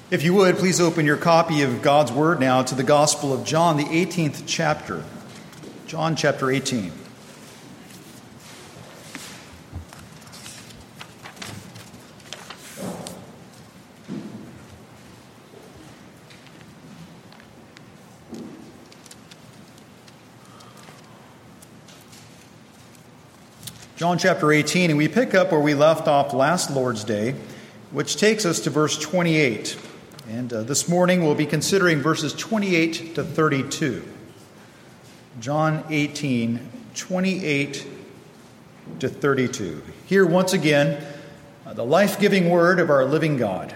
If you would, please open your copy of God's Word now to the Gospel of John, the 18th chapter. John chapter 18. John chapter 18, and we pick up where we left off last Lord's Day, which takes us to verse 28. And this morning we'll be considering verses 28 to 32. John 18, 28 to 32. Here once again, the life-giving word of our living God.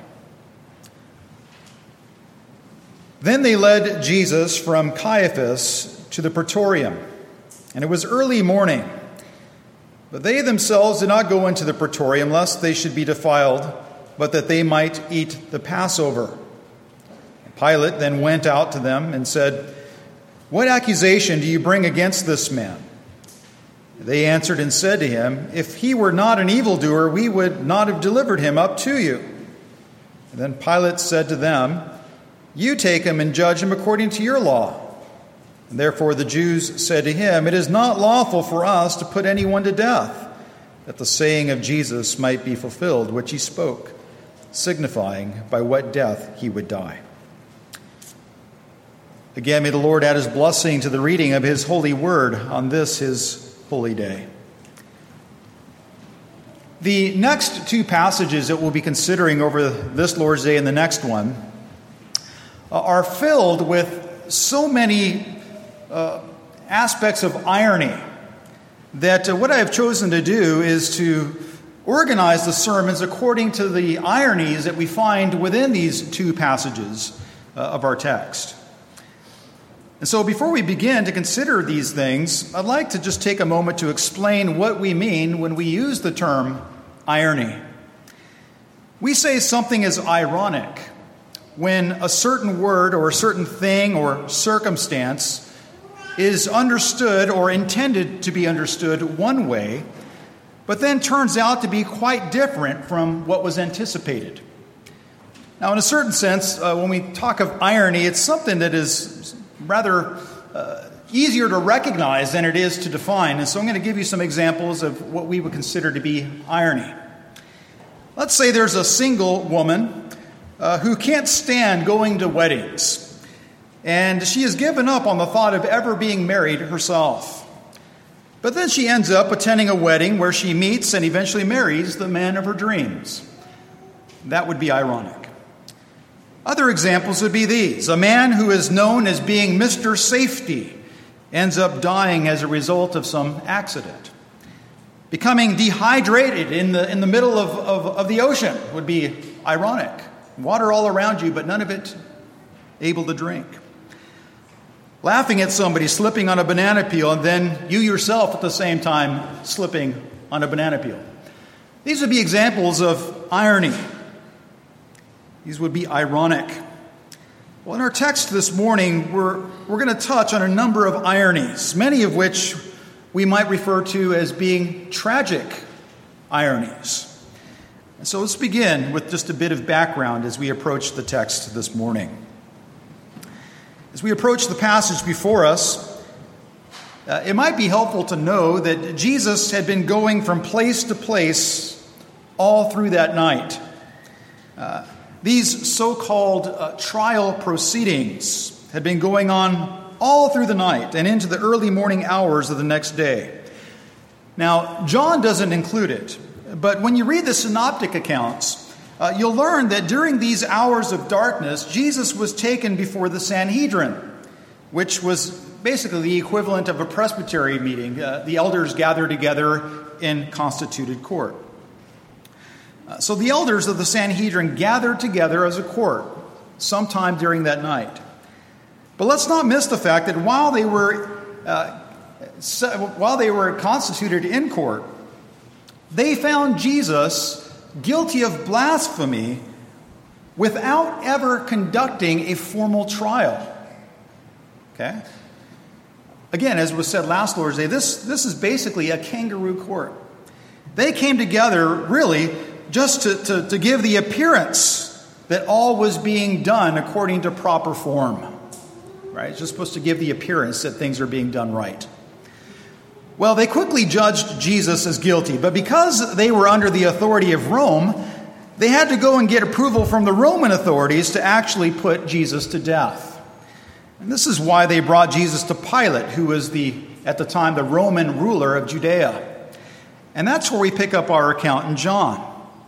Then they led Jesus from Caiaphas to the praetorium, and it was early morning. But they themselves did not go into the praetorium, lest they should be defiled, but that they might eat the Passover. Pilate then went out to them and said, "What accusation do you bring against this man?" They answered and said to him, "If he were not an evildoer, we would not have delivered him up to you." And then Pilate said to them, "You take him and judge him according to your law." And therefore the Jews said to him, "It is not lawful for us to put anyone to death," that the saying of Jesus might be fulfilled, which he spoke, signifying by what death he would die. Again, may the Lord add his blessing to the reading of his holy word on this, his holy day. The next two passages that we'll be considering over this Lord's Day and the next one are filled with so many aspects of irony that what I have chosen to do is to organize the sermons according to the ironies that we find within these two passages of our text. And so before we begin to consider these things, I'd like to just take a moment to explain what we mean when we use the term irony. We say something is ironic when a certain word or a certain thing or circumstance is understood or intended to be understood one way, but then turns out to be quite different from what was anticipated. Now, in a certain sense, when we talk of irony, it's something that is rather easier to recognize than it is to define. And so I'm going to give you some examples of what we would consider to be irony. Let's say there's a single woman who can't stand going to weddings. And she has given up on the thought of ever being married herself. But then she ends up attending a wedding where she meets and eventually marries the man of her dreams. That would be ironic. Other examples would be these. A man who is known as being Mr. Safety ends up dying as a result of some accident. Becoming dehydrated in the middle of the ocean would be ironic. Water all around you, but none of it able to drink. Laughing at somebody slipping on a banana peel and then you yourself at the same time slipping on a banana peel. These would be examples of irony. These would be ironic. Well, in our text this morning, we're going to touch on a number of ironies, many of which we might refer to as being tragic ironies. And so let's begin with just a bit of background as we approach the text this morning. As we approach the passage before us, it might be helpful to know that Jesus had been going from place to place all through that night. These so-called trial proceedings had been going on all through the night and into the early morning hours of the next day. Now, John doesn't include it, but when you read the synoptic accounts, you'll learn that during these hours of darkness, Jesus was taken before the Sanhedrin, which was basically the equivalent of a presbytery meeting. The elders gathered together in constituted court. So the elders of the Sanhedrin gathered together as a court sometime during that night. But let's not miss the fact that while they were constituted in court, they found Jesus guilty of blasphemy without ever conducting a formal trial. Okay? Again, as was said last Lord's Day, this is basically a kangaroo court. They came together really just to give the appearance that all was being done according to proper form. Right? It's just supposed to give the appearance that things are being done right. Well, they quickly judged Jesus as guilty, but because they were under the authority of Rome, they had to go and get approval from the Roman authorities to actually put Jesus to death. And this is why they brought Jesus to Pilate, who was at the time the Roman ruler of Judea. And that's where we pick up our account in John.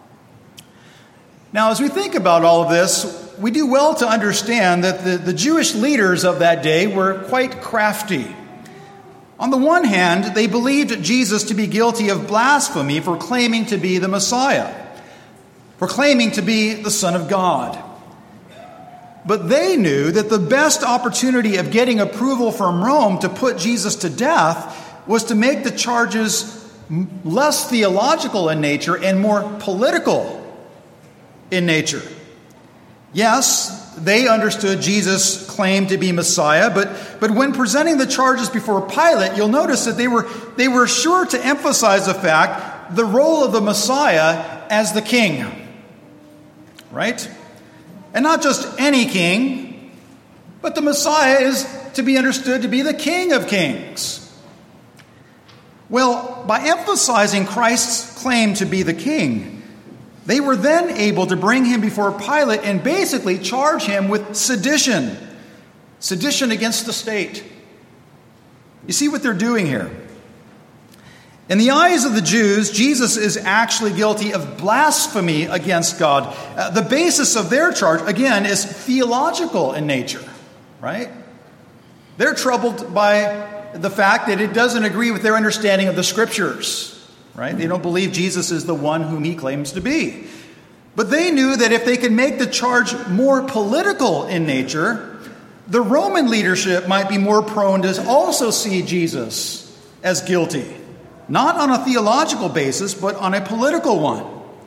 Now, as we think about all of this, we do well to understand that the Jewish leaders of that day were quite crafty. On the one hand, they believed Jesus to be guilty of blasphemy for claiming to be the Messiah, for claiming to be the Son of God. But they knew that the best opportunity of getting approval from Rome to put Jesus to death was to make the charges less theological in nature and more political in nature. Yes, they understood Jesus' claim to be Messiah, but when presenting the charges before Pilate, you'll notice that they were sure to emphasize the role of the Messiah as the king. Right? And not just any king, but the Messiah is to be understood to be the King of Kings. Well, by emphasizing Christ's claim to be the king, they were then able to bring him before Pilate and basically charge him with sedition. Sedition against the state. You see what they're doing here? In the eyes of the Jews, Jesus is actually guilty of blasphemy against God. The basis of their charge, again, is theological in nature, right? They're troubled by the fact that it doesn't agree with their understanding of the Scriptures. Right? They don't believe Jesus is the one whom he claims to be. But they knew that if they could make the charge more political in nature, the Roman leadership might be more prone to also see Jesus as guilty. Not on a theological basis, but on a political one.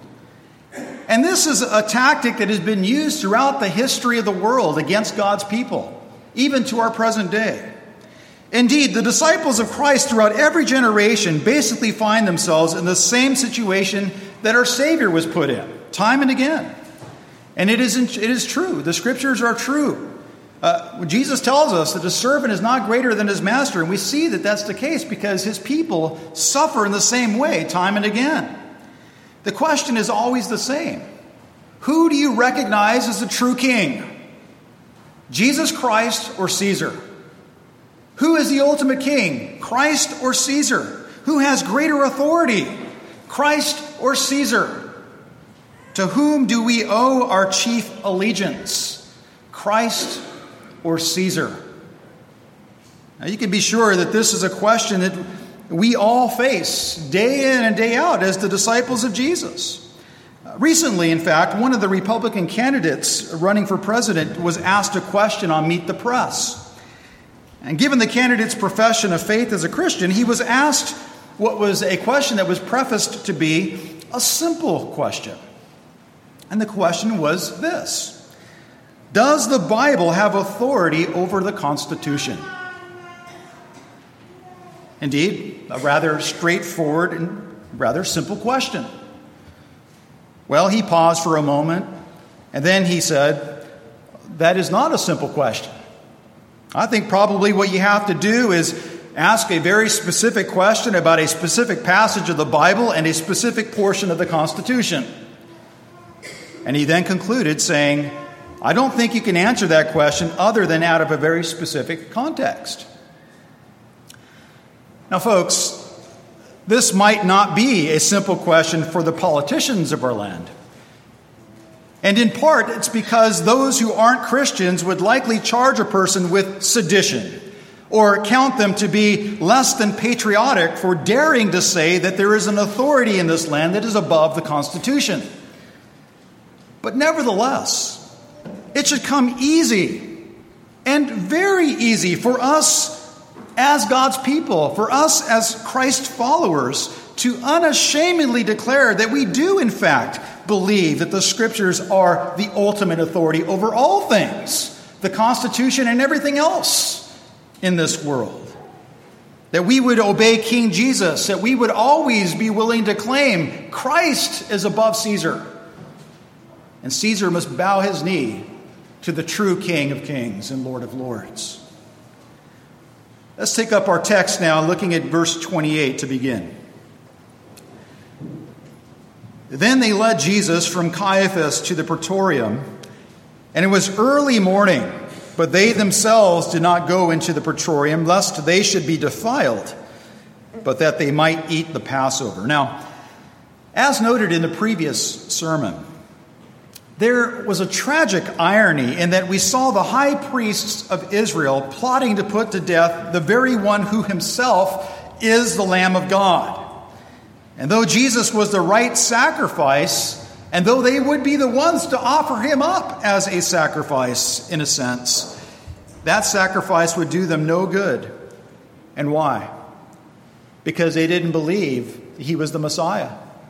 And this is a tactic that has been used throughout the history of the world against God's people, even to our present day. Indeed, the disciples of Christ throughout every generation basically find themselves in the same situation that our Savior was put in, time and again. And it is true. The Scriptures are true. Jesus tells us that the servant is not greater than his master, and we see that that's the case because his people suffer in the same way time and again. The question is always the same. Who do you recognize as the true king? Jesus Christ or Caesar? Who is the ultimate king, Christ or Caesar? Who has greater authority, Christ or Caesar? To whom do we owe our chief allegiance, Christ or Caesar? Now, you can be sure that this is a question that we all face day in and day out as the disciples of Jesus. Recently, in fact, one of the Republican candidates running for president was asked a question on Meet the Press. And given the candidate's profession of faith as a Christian, he was asked what was a question that was prefaced to be a simple question. And the question was this: does the Bible have authority over the Constitution? Indeed, a rather straightforward and rather simple question. Well, he paused for a moment, and then he said, that is not a simple question. I think probably what you have to do is ask a very specific question about a specific passage of the Bible and a specific portion of the Constitution. And he then concluded saying, I don't think you can answer that question other than out of a very specific context. Now, folks, this might not be a simple question for the politicians of our land. And in part, it's because those who aren't Christians would likely charge a person with sedition or count them to be less than patriotic for daring to say that there is an authority in this land that is above the Constitution. But nevertheless, it should come easy and very easy for us as God's people, for us as Christ followers, to unashamedly declare that we do, in fact, believe that the Scriptures are the ultimate authority over all things, the Constitution and everything else in this world. That we would obey King Jesus, that we would always be willing to claim Christ is above Caesar. and Caesar must bow his knee to the true King of Kings and Lord of Lords. Let's take up our text now, looking at verse 28 to begin. Then they led Jesus from Caiaphas to the praetorium, and it was early morning, but they themselves did not go into the praetorium, lest they should be defiled, but that they might eat the Passover. Now, as noted in the previous sermon, there was a tragic irony in that we saw the high priests of Israel plotting to put to death the very one who himself is the Lamb of God. And though Jesus was the right sacrifice, and though they would be the ones to offer him up as a sacrifice, in a sense, that sacrifice would do them no good. And why? Because they didn't believe he was the Messiah.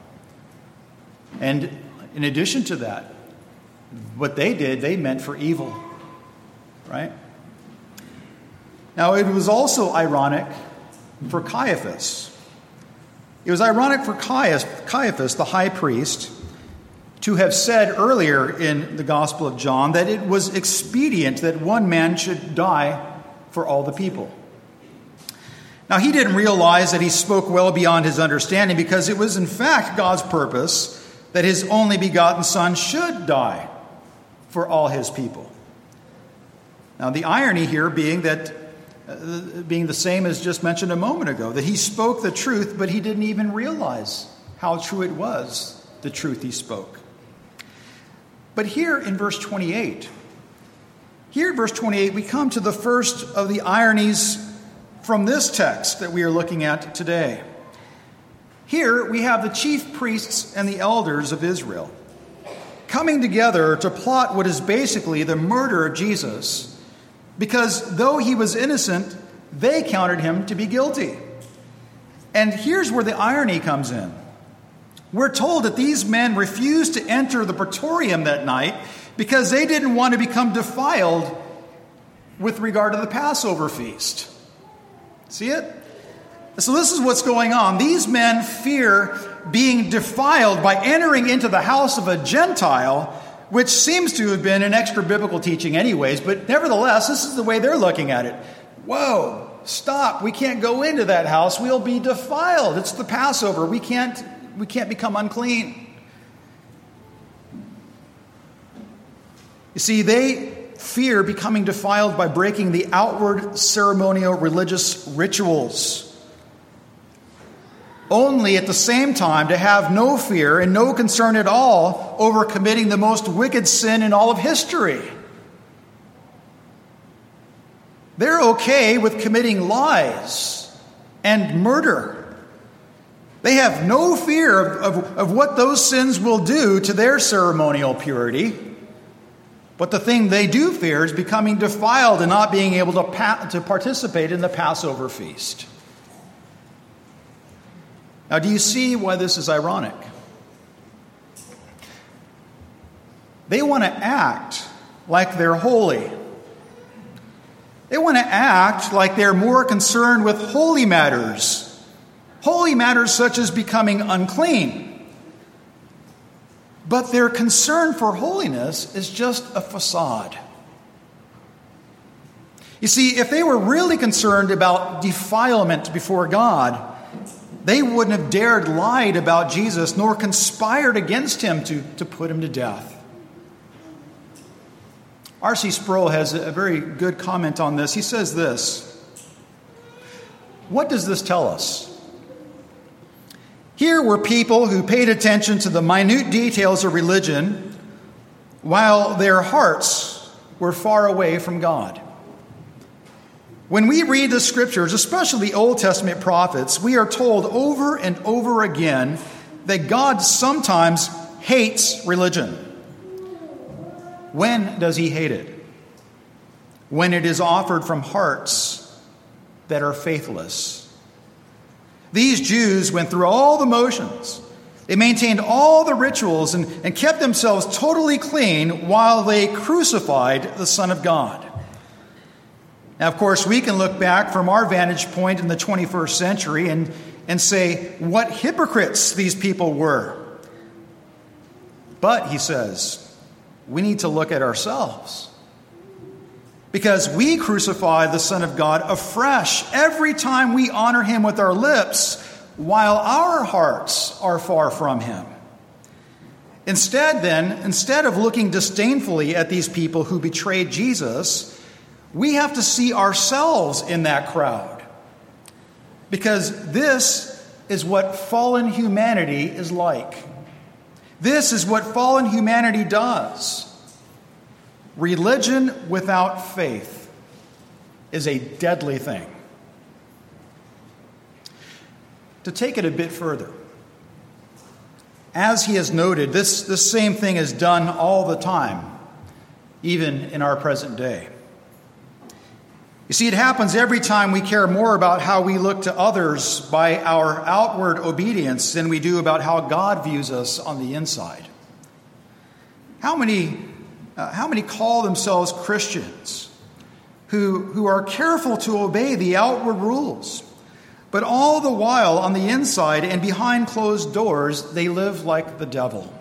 And in addition to that, what they did, they meant for evil, right? Now, it was also ironic for Caiaphas. It was ironic for Caiaphas, the high priest, to have said earlier in the Gospel of John that it was expedient that one man should die for all the people. Now, he didn't realize that he spoke well beyond his understanding, because it was in fact God's purpose that his only begotten Son should die for all his people. Now, the irony here being that, being the same as just mentioned a moment ago, that he spoke the truth, but he didn't even realize how true it was, the truth he spoke. But here in verse 28, we come to the first of the ironies from this text that we are looking at today. Here we have the chief priests and the elders of Israel coming together to plot what is basically the murder of Jesus, because though he was innocent, they counted him to be guilty. And here's where the irony comes in. We're told that these men refused to enter the praetorium that night because they didn't want to become defiled with regard to the Passover feast. See it? So this is what's going on. These men fear being defiled by entering into the house of a Gentile, which seems to have been an extra biblical teaching anyways, but nevertheless, this is the way they're looking at it. Whoa, stop. We can't go into that house. We'll be defiled. It's the Passover. We can't become unclean. You see, they fear becoming defiled by breaking the outward ceremonial religious rituals, only at the same time to have no fear and no concern at all over committing the most wicked sin in all of history. They're okay with committing lies and murder. They have no fear of what those sins will do to their ceremonial purity. But the thing they do fear is becoming defiled and not being able to participate in the Passover feast. Now, do you see why this is ironic? They want to act like they're holy. They want to act like they're more concerned with holy matters such as becoming unclean. But their concern for holiness is just a facade. You see, if they were really concerned about defilement before God, they wouldn't have dared lied about Jesus nor conspired against him to put him to death. R.C. Sproul has a very good comment on this. He says this: what does this tell us? Here were people who paid attention to the minute details of religion while their hearts were far away from God. When we read the scriptures, especially the Old Testament prophets, we are told over and over again that God sometimes hates religion. When does he hate it? When it is offered from hearts that are faithless. These Jews went through all the motions. They maintained all the rituals and kept themselves totally clean while they crucified the Son of God. Now, of course, we can look back from our vantage point in the 21st century and say what hypocrites these people were. But, he says, we need to look at ourselves. Because we crucify the Son of God afresh every time we honor him with our lips, while our hearts are far from him. Instead of looking disdainfully at these people who betrayed Jesus, we have to see ourselves in that crowd. Because this is what fallen humanity is like. This is what fallen humanity does. Religion without faith is a deadly thing. To take it a bit further, as he has noted, this same thing is done all the time, even in our present day. You see, it happens every time we care more about how we look to others by our outward obedience than we do about how God views us on the inside. How many call themselves Christians who are careful to obey the outward rules, but all the while on the inside and behind closed doors, they live like the devil?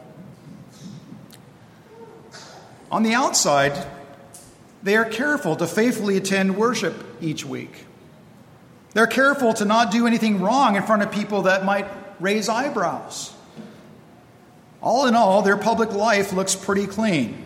On the outside, they are careful to faithfully attend worship each week. They're careful to not do anything wrong in front of people that might raise eyebrows. All in all, their public life looks pretty clean.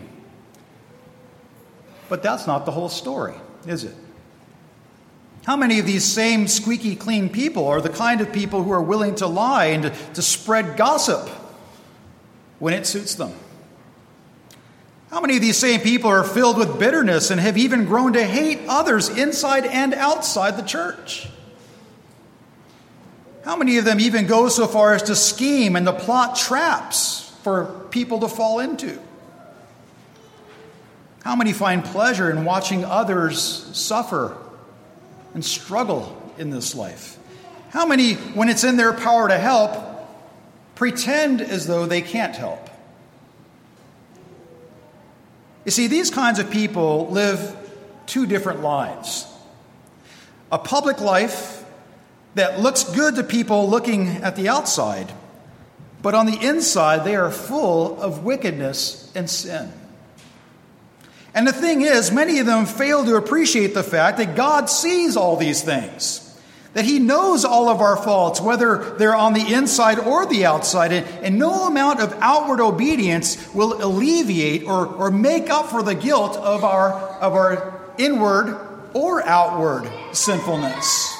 But that's not the whole story, is it? How many of these same squeaky clean people are the kind of people who are willing to lie and to spread gossip when it suits them? How many of these same people are filled with bitterness and have even grown to hate others inside and outside the church? How many of them even go so far as to scheme and to plot traps for people to fall into? How many find pleasure in watching others suffer and struggle in this life? How many, when it's in their power to help, pretend as though they can't help? You see, these kinds of people live two different lives. A public life that looks good to people looking at the outside, but on the inside they are full of wickedness and sin. And the thing is, many of them fail to appreciate the fact that God sees all these things, that he knows all of our faults, whether they're on the inside or the outside, and no amount of outward obedience will alleviate or make up for the guilt of our inward or outward sinfulness.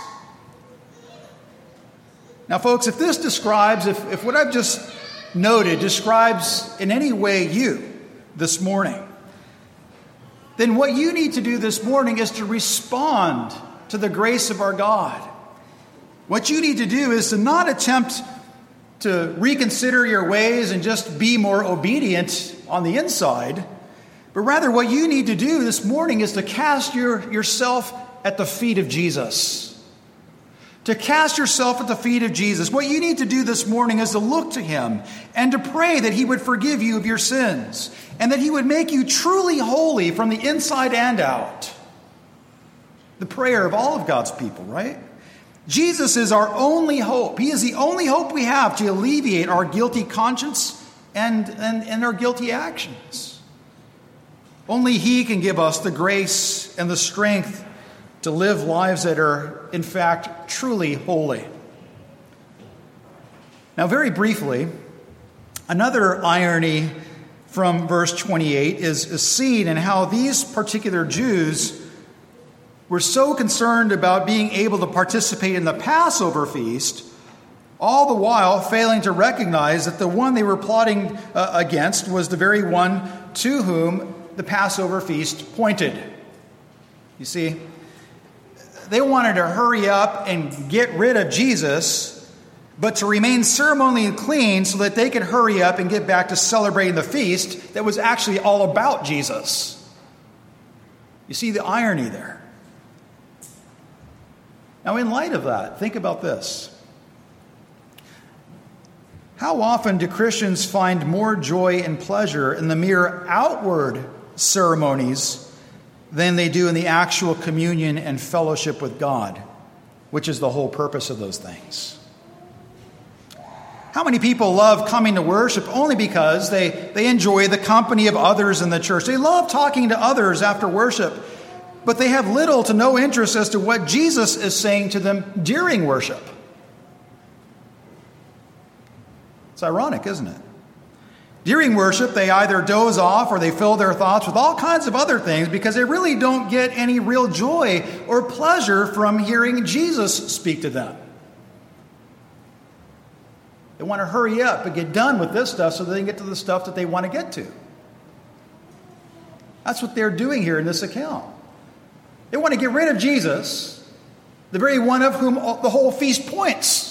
Now, folks, if this describes, if what I've just noted describes in any way you this morning, then what you need to do this morning is to respond to the grace of our God. What you need to do is to not attempt to reconsider your ways and just be more obedient on the inside, but rather what you need to do this morning is to cast yourself at the feet of Jesus. To cast yourself at the feet of Jesus. What you need to do this morning is to look to him and to pray that he would forgive you of your sins and that he would make you truly holy from the inside and out. The prayer of all of God's people, right? Jesus is our only hope. He is the only hope we have to alleviate our guilty conscience and our guilty actions. Only he can give us the grace and the strength to live lives that are, in fact, truly holy. Now, very briefly, another irony from verse 28 is seen in how these particular Jews were so concerned about being able to participate in the Passover feast, all the while failing to recognize that the one they were plotting against was the very one to whom the Passover feast pointed. You see, they wanted to hurry up and get rid of Jesus, but to remain ceremonially clean so that they could hurry up and get back to celebrating the feast that was actually all about Jesus. You see the irony there. Now, in light of that, think about this. How often do Christians find more joy and pleasure in the mere outward ceremonies than they do in the actual communion and fellowship with God, which is the whole purpose of those things? How many people love coming to worship only because they enjoy the company of others in the church? They love talking to others after worship, but they have little to no interest as to what Jesus is saying to them during worship. It's ironic, isn't it? During worship, they either doze off or they fill their thoughts with all kinds of other things because they really don't get any real joy or pleasure from hearing Jesus speak to them. They want to hurry up and get done with this stuff so they can get to the stuff that they want to get to. That's what they're doing here in this account. They want to get rid of Jesus, the very one of whom the whole feast points.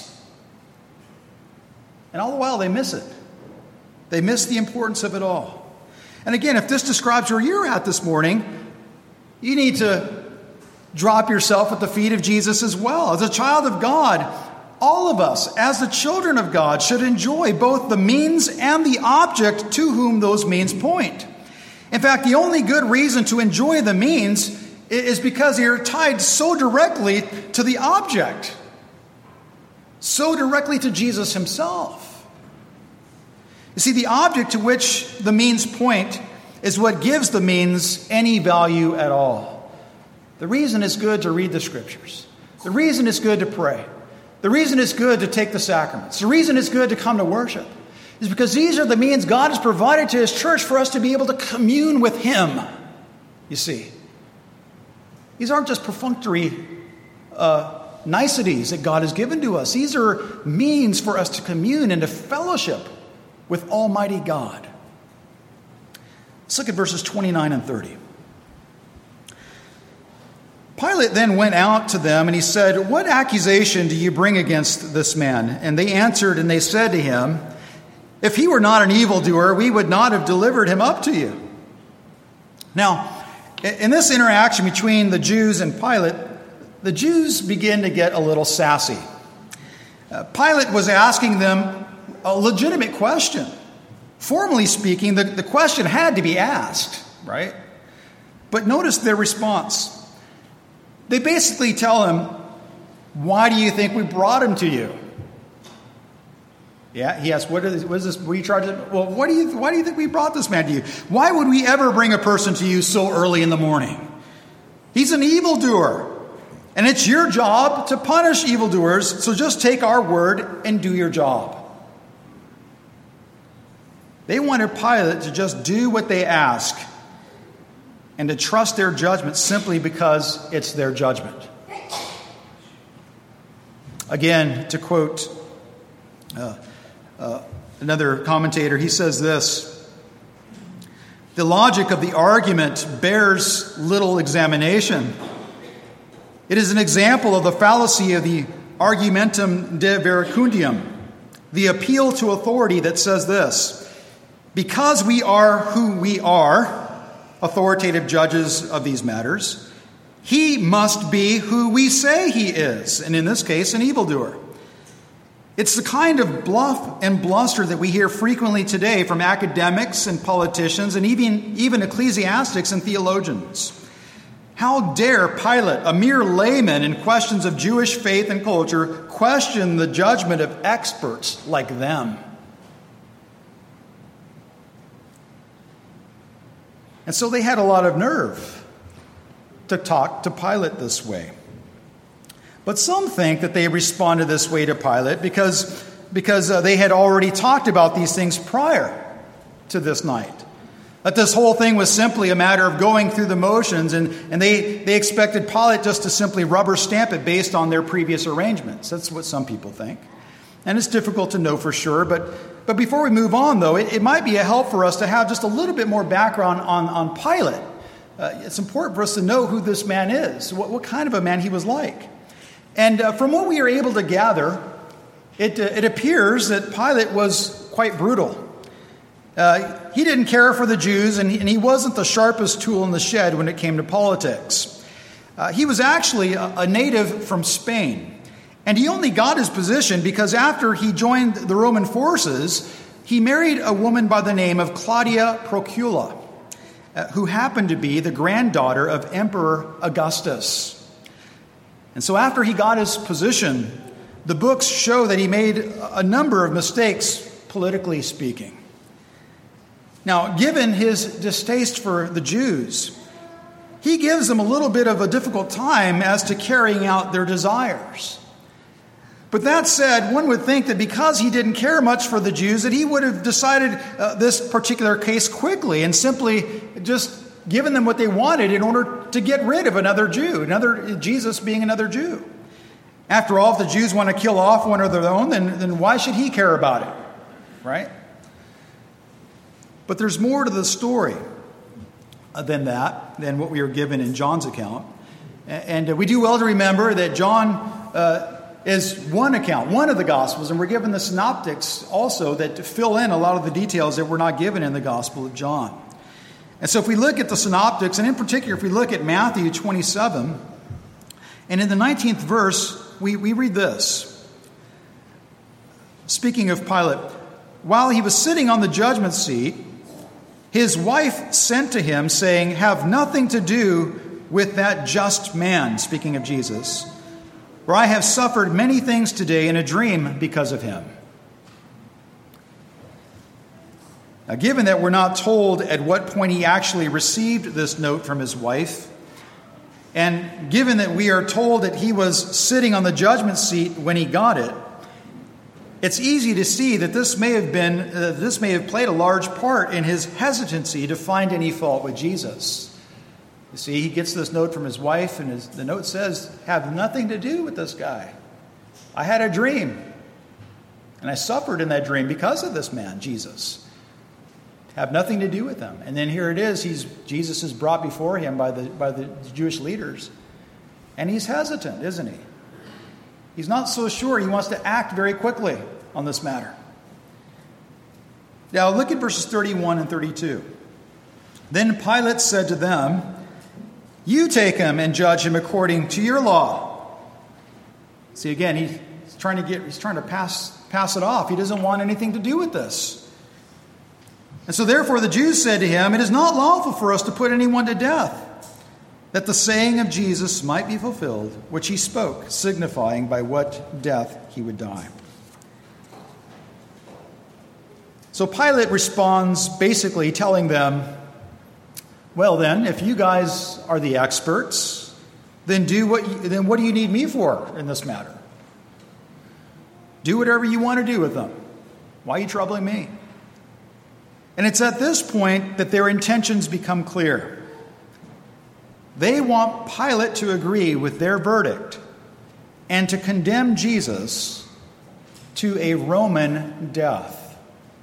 And all the while they miss it. They miss the importance of it all. And again, if this describes where you're at this morning, you need to drop yourself at the feet of Jesus as well. As a child of God, all of us, as the children of God, should enjoy both the means and the object to whom those means point. In fact, the only good reason to enjoy the means is because they are tied so directly to the object, so directly to Jesus himself. You see, the object to which the means point is what gives the means any value at all. The reason it's good to read the Scriptures. The reason it's good to pray. The reason it's good to take the sacraments. The reason it's good to come to worship is because these are the means God has provided to his church for us to be able to commune with him. You see, these aren't just perfunctory niceties that God has given to us. These are means for us to commune and to fellowship with Almighty God. Let's look at verses 29 and 30. Pilate then went out to them and he said, "What accusation do you bring against this man?" And they answered and they said to him, "If he were not an evildoer, we would not have delivered him up to you." Now, in this interaction between the Jews and Pilate, the Jews begin to get a little sassy. Pilate was asking them a legitimate question. Formally speaking, the question had to be asked, right? But notice their response. They basically tell him, "Why do you think we brought him to you?" Yeah, he asks, what is this? Were you charged? Well, why do you think we brought this man to you? Why would we ever bring a person to you so early in the morning? He's an evildoer. And it's your job to punish evildoers, so just take our word and do your job. They wanted Pilate to just do what they ask and to trust their judgment simply because it's their judgment. Again, to quote another commentator, he says this: "The logic of the argument bears little examination. It is an example of the fallacy of the argumentum de verecundium, the appeal to authority that says this: because we are who we are, authoritative judges of these matters, he must be who we say he is, and in this case, an evildoer. It's the kind of bluff and bluster that we hear frequently today from academics and politicians and even ecclesiastics and theologians. How dare Pilate, a mere layman in questions of Jewish faith and culture, question the judgment of experts like them? And so they had a lot of nerve to talk to Pilate this way. But some think that they responded this way to Pilate because they had already talked about these things prior to this night. That this whole thing was simply a matter of going through the motions, and they expected Pilate just to simply rubber stamp it based on their previous arrangements. That's what some people think. And it's difficult to know for sure, but before we move on, though, it might be a help for us to have just a little bit more background on Pilate. It's important for us to know who this man is, what kind of a man he was like. And from what we are able to gather, it appears that Pilate was quite brutal. He didn't care for the Jews, and he wasn't the sharpest tool in the shed when it came to politics. He was actually a native from Spain. And he only got his position because after he joined the Roman forces, he married a woman by the name of Claudia Procula, who happened to be the granddaughter of Emperor Augustus. And so after he got his position, the books show that he made a number of mistakes, politically speaking. Now, given his distaste for the Jews, he gives them a little bit of a difficult time as to carrying out their desires. But that said, one would think that because he didn't care much for the Jews, that he would have decided this particular case quickly and simply just given them what they wanted in order to get rid of another Jew, Jesus being another Jew. After all, if the Jews want to kill off one of their own, then why should he care about it? Right? But there's more to the story than what we are given in John's account. And we do well to remember that John is one account, one of the Gospels, and we're given the synoptics also that fill in a lot of the details that were not given in the Gospel of John. And so if we look at the synoptics, and in particular if we look at Matthew 27, and in the 19th verse, we read this. Speaking of Pilate, while he was sitting on the judgment seat, his wife sent to him, saying, "Have nothing to do with that just man," speaking of Jesus, "for I have suffered many things today in a dream because of him." Now, given that we're not told at what point he actually received this note from his wife, and given that we are told that he was sitting on the judgment seat when he got it, it's easy to see that this may have played a large part in his hesitancy to find any fault with Jesus. You see, he gets this note from his wife, and the note says, "Have nothing to do with this guy. I had a dream, and I suffered in that dream because of this man, Jesus. Have nothing to do with him." And then here it is, Jesus is brought before him by the Jewish leaders, and he's hesitant, isn't he? He's not so sure. He wants to act very quickly on this matter. Now look at verses 31 and 32. "Then Pilate said to them, 'You take him and judge him according to your law.'" See, again, he's trying to pass it off. He doesn't want anything to do with this. "And so therefore the Jews said to him, 'It is not lawful for us to put anyone to death,' that the saying of Jesus might be fulfilled, which he spoke, signifying by what death he would die." So Pilate responds basically telling them, "Well then, if you guys are the experts, then what do you need me for in this matter? Do whatever you want to do with them. Why are you troubling me?" And it's at this point that their intentions become clear. They want Pilate to agree with their verdict and to condemn Jesus to a Roman death.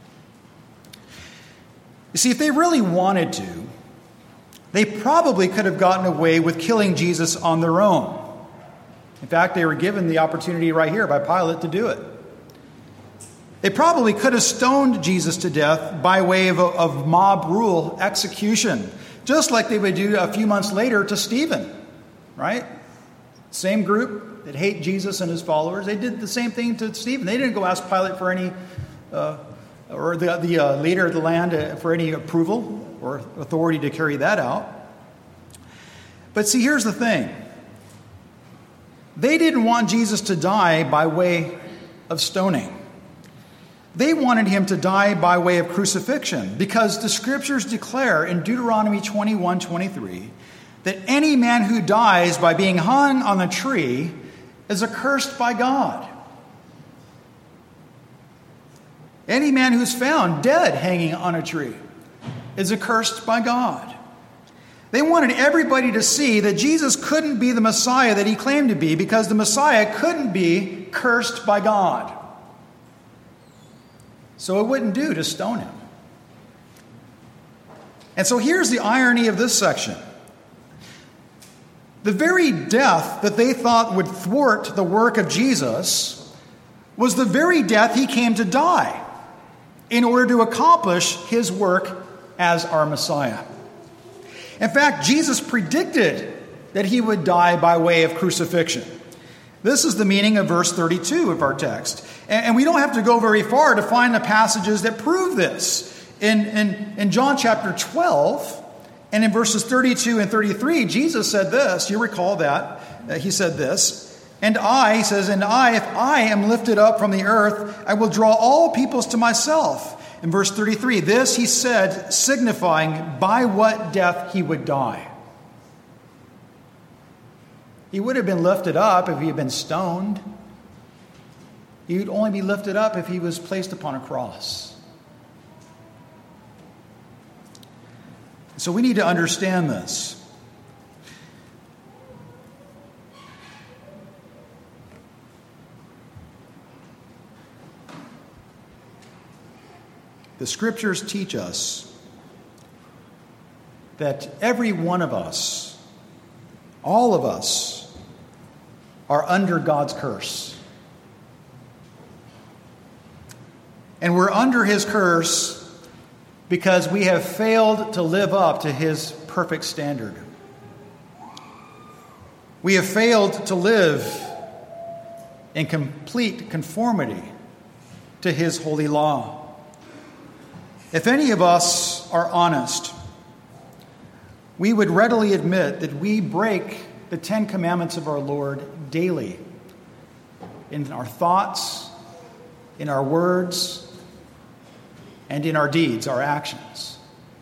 You see, if they really wanted to, they probably could have gotten away with killing Jesus on their own. In fact, they were given the opportunity right here by Pilate to do it. They probably could have stoned Jesus to death by way of mob rule execution, just like they would do a few months later to Stephen, right? Same group that hate Jesus and his followers. They did the same thing to Stephen. They didn't go ask Pilate for any, or the leader of the land for any approval or authority to carry that out. But see, here's the thing. They didn't want Jesus to die by way of stoning. They wanted him to die by way of crucifixion, because the scriptures declare in Deuteronomy 21:23 that any man who dies by being hung on a tree is accursed by God. Any man who's found dead hanging on a tree is accursed by God. They wanted everybody to see that Jesus couldn't be the Messiah that he claimed to be, because the Messiah couldn't be cursed by God. So it wouldn't do to stone him. And so here's the irony of this section. The very death that they thought would thwart the work of Jesus was the very death he came to die in order to accomplish his work as our Messiah. In fact, Jesus predicted that he would die by way of crucifixion. This is the meaning of verse 32 of our text. And we don't have to go very far to find the passages that prove this. In John chapter 12, and in verses 32 and 33, Jesus said this. You recall that. He said this. And I, he says, if I am lifted up from the earth, I will draw all peoples to myself. In verse 33, this he said, signifying by what death he would die. He would have been lifted up if he had been stoned. He would only be lifted up if he was placed upon a cross. So we need to understand this. The scriptures teach us that every one of us, all of us, are under God's curse. And we're under his curse because we have failed to live up to his perfect standard. We have failed to live in complete conformity to his holy law. If any of us are honest, we would readily admit that we break the 10 commandments of our Lord daily in our thoughts, in our words, and in our deeds, our actions.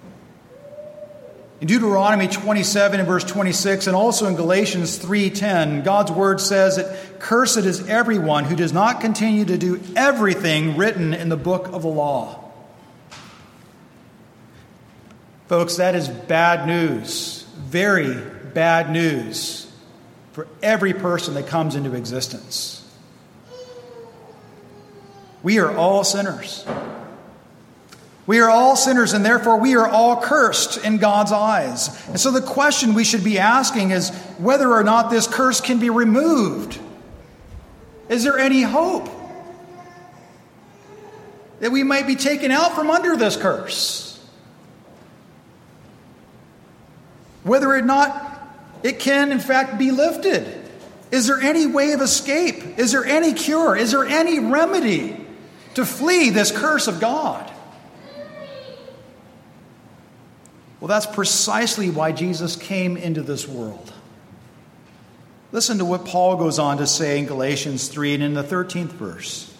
In Deuteronomy 27 and verse 26, and also in Galatians 3:10, God's word says that cursed is everyone who does not continue to do everything written in the book of the law. Folks, that is bad news, very bad news for every person that comes into existence. We are all sinners. We are all sinners, and therefore we are all cursed in God's eyes. And so the question we should be asking is whether or not this curse can be removed. Is there any hope that we might be taken out from under this curse? Whether or not it can, in fact, be lifted. Is there any way of escape? Is there any cure? Is there any remedy to flee this curse of God? Well, that's precisely why Jesus came into this world. Listen to what Paul goes on to say in Galatians 3 and in the 13th verse.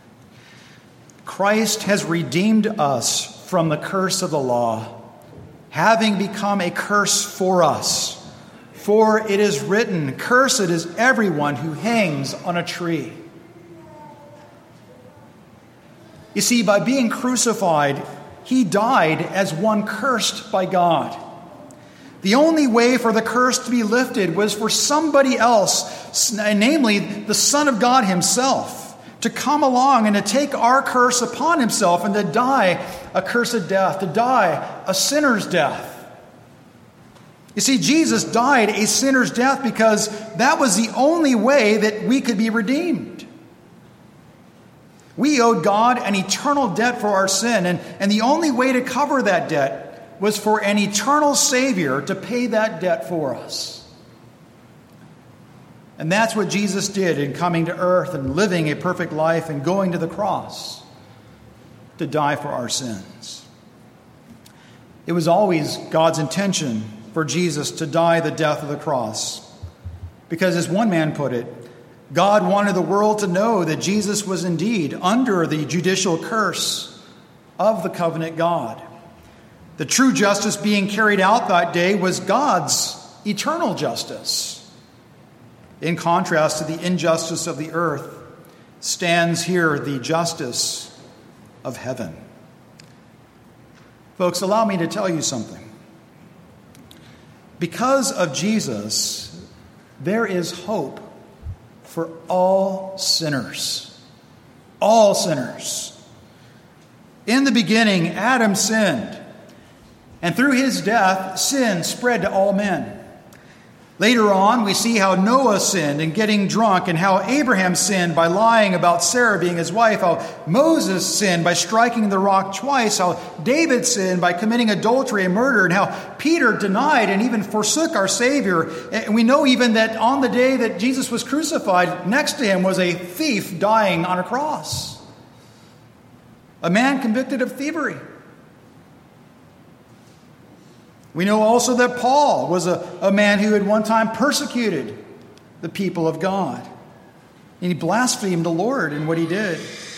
Christ has redeemed us from the curse of the law, having become a curse for us. For it is written, cursed is everyone who hangs on a tree. You see, by being crucified, he died as one cursed by God. The only way for the curse to be lifted was for somebody else, namely the Son of God himself, to come along and to take our curse upon himself and to die a cursed death, to die a sinner's death. You see, Jesus died a sinner's death because that was the only way that we could be redeemed. We owed God an eternal debt for our sin, and the only way to cover that debt was for an eternal Savior to pay that debt for us. And that's what Jesus did in coming to earth and living a perfect life and going to the cross to die for our sins. It was always God's intention for Jesus to die the death of the cross. Because as one man put it, God wanted the world to know that Jesus was indeed under the judicial curse of the covenant God. The true justice being carried out that day was God's eternal justice. In contrast to the injustice of the earth, stands here the justice of heaven. Folks, allow me to tell you something. Because of Jesus, there is hope for all sinners. All sinners. In the beginning, Adam sinned, and through his death, sin spread to all men. Later on, we see how Noah sinned in getting drunk, and how Abraham sinned by lying about Sarah being his wife, how Moses sinned by striking the rock twice, how David sinned by committing adultery and murder, and how Peter denied and even forsook our Savior. And we know even that on the day that Jesus was crucified, next to him was a thief dying on a cross. A man convicted of thievery. We know also that Paul was a man who had one time persecuted the people of God. And he blasphemed the Lord in what he did.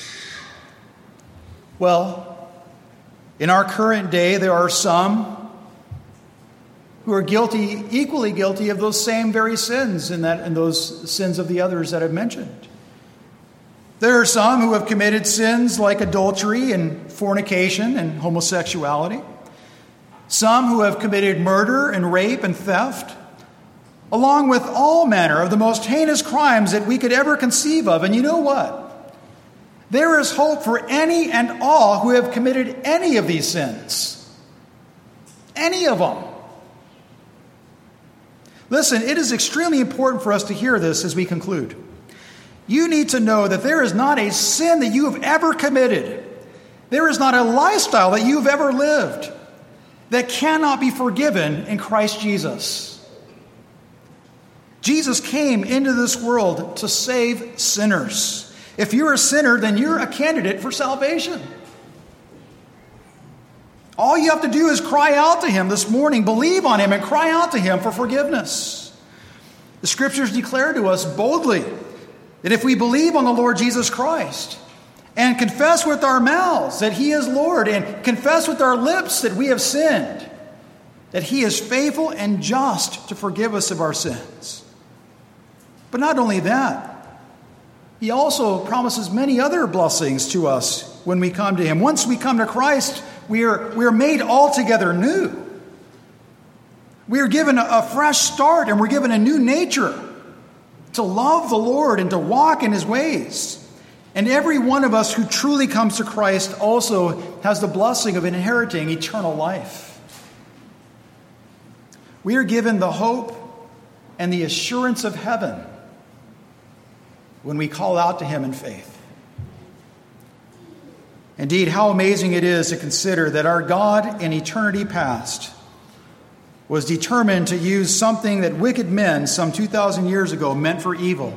Well, in our current day, there are some who are guilty, equally guilty of those same very sins and those sins of the others that I've mentioned. There are some who have committed sins like adultery and fornication and homosexuality. Some who have committed murder and rape and theft, along with all manner of the most heinous crimes that we could ever conceive of. And you know what? There is hope for any and all who have committed any of these sins. Any of them. Listen, it is extremely important for us to hear this as we conclude. You need to know that there is not a sin that you have ever committed. There is not a lifestyle that you've ever lived that cannot be forgiven in Christ Jesus. Jesus came into this world to save sinners. If you're a sinner, then you're a candidate for salvation. All you have to do is cry out to him this morning, believe on him, and cry out to him for forgiveness. The scriptures declare to us boldly that if we believe on the Lord Jesus Christ and confess with our mouths that he is Lord and confess with our lips that we have sinned, that he is faithful and just to forgive us of our sins. But not only that, he also promises many other blessings to us when we come to him. Once we come to Christ, we are made altogether new. We are given a fresh start, and we're given a new nature to love the Lord and to walk in his ways. And every one of us who truly comes to Christ also has the blessing of inheriting eternal life. We are given the hope and the assurance of heaven when we call out to him in faith. Indeed, how amazing it is to consider that our God in eternity past was determined to use something that wicked men some 2,000 years ago meant for evil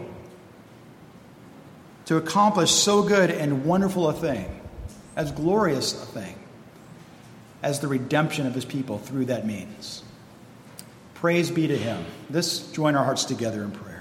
to accomplish so good and wonderful a thing, as glorious a thing, as the redemption of his people through that means. Praise be to him. Let's join our hearts together in prayer.